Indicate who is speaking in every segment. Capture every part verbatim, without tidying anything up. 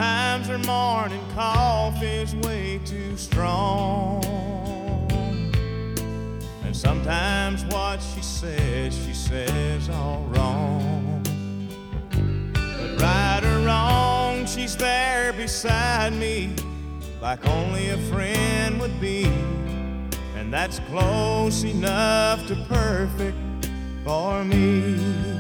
Speaker 1: Sometimes her morning coffee's way too strong, and sometimes what she says, she says all wrong. But right or wrong, she's there beside me, like only a friend would be, and that's close enough to perfect for me.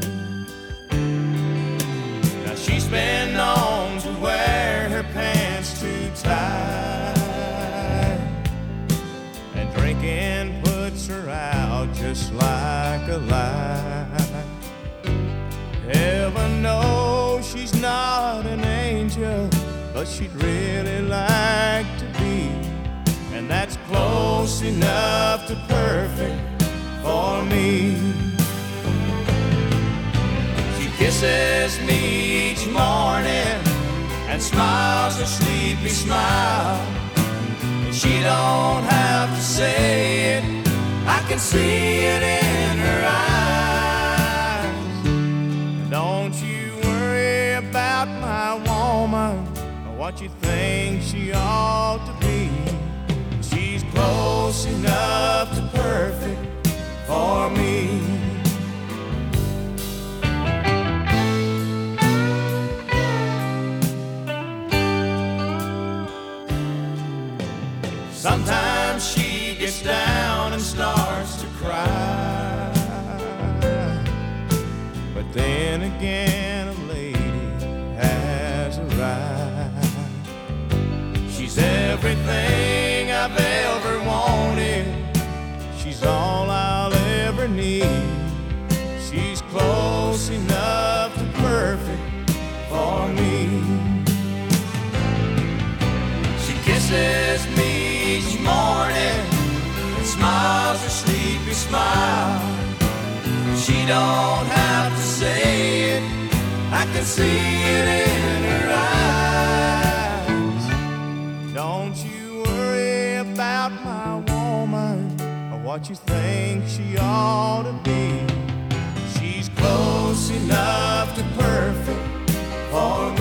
Speaker 1: Now she's been known to wear her pants too tight, and drinking puts her out just like a light. Heaven knows she's not an angel, but she'd really like to be, and that's close enough to perfect for me. She kisses me each morning and smiles a sleepy smile, and she don't have to say it, I can see it in her eyes. Don't you worry about my woman, what you think she ought to be. She's close enough to perfect for me. Sometimes she gets down and starts to cry, but then again a lady has arrived. She's everything I've ever wanted, she's all I'll ever need. She's close enough to perfect for me. She kisses me each morning and smiles a sleepy smile. She don't have to say it, I can see it in her eyes. Don't you worry about my woman or what you think she ought to be. She's close enough to perfect for me.